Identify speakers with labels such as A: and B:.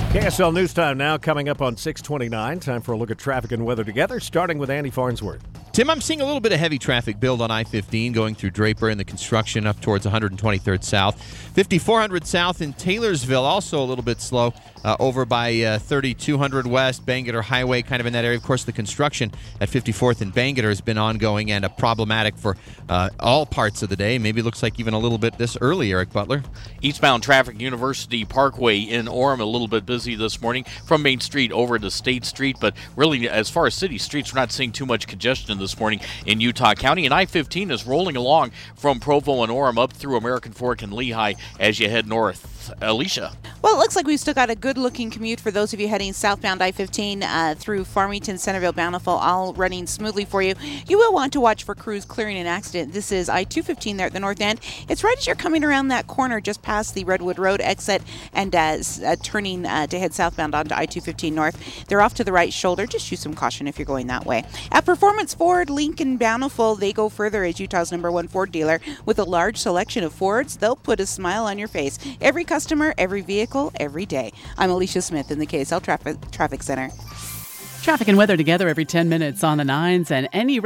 A: KSL News Time now coming up on 6:29. Time for a look at traffic and weather together, starting with Andy Farnsworth.
B: Tim, I'm seeing a little bit of heavy traffic build on I-15 going through Draper and the construction up towards 123rd South. 5400 South in Taylorsville, also a little bit slow over by 3200 West, Bangerter Highway, kind of in that area. Of course, the construction at 54th and Bangerter has been ongoing and problematic for all parts of the day. Maybe it looks like even a little bit this early, Eric Butler.
C: Eastbound traffic, University Parkway in Orem, a little bit busy this morning from Main Street over to State Street, but really as far as city streets, we're not seeing too much congestion this morning in Utah County. And I-15 is rolling along from Provo and Orem up through American Fork and Lehigh as you head north. Alicia.
D: Well, it looks like we've still got a good-looking commute for those of you heading southbound I-15 through Farmington, Centerville, Bountiful, all running smoothly for you. You will want to watch for crews clearing an accident. This is I-215 there at the north end. It's right as you're coming around that corner just past the Redwood Road exit and turning to head southbound onto I-215 north. They're off to the right shoulder. Just use some caution if you're going that way. At Performance Ford, Lincoln, Bountiful, they go further as Utah's #1 Ford dealer. With a large selection of Fords, they'll put a smile on your face. Every customer, every vehicle, every day. I'm Alicia Smith in the KSL Traffic Center.
E: Traffic and weather together every 10 minutes on the 9s and any